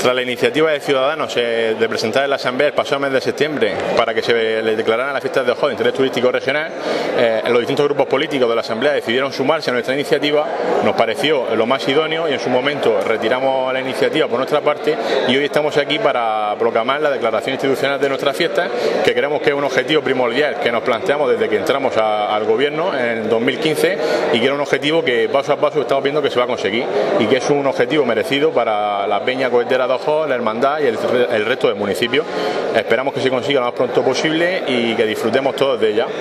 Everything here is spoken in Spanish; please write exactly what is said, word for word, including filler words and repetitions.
Tras la iniciativa de Ciudadanos eh, de presentar en la Asamblea el pasado mes de septiembre para que se le declararan las fiestas de Ojot de interés turístico regional, eh, los distintos grupos políticos de la Asamblea decidieron sumarse a nuestra iniciativa. Nos pareció lo más idóneo y en su momento retiramos la iniciativa por nuestra parte, y hoy estamos aquí para proclamar la declaración institucional de nuestra fiesta, que creemos que es un objetivo primordial que nos planteamos desde que entramos a, al gobierno en dos mil quince, y que era un objetivo que paso a paso estamos viendo que se va a conseguir y que es un objetivo merecido para la Peña Cohetera de Ojot, la Hermandad y el, el resto del municipio. Esperamos que se consiga lo más pronto posible y que disfrutemos todos de ella.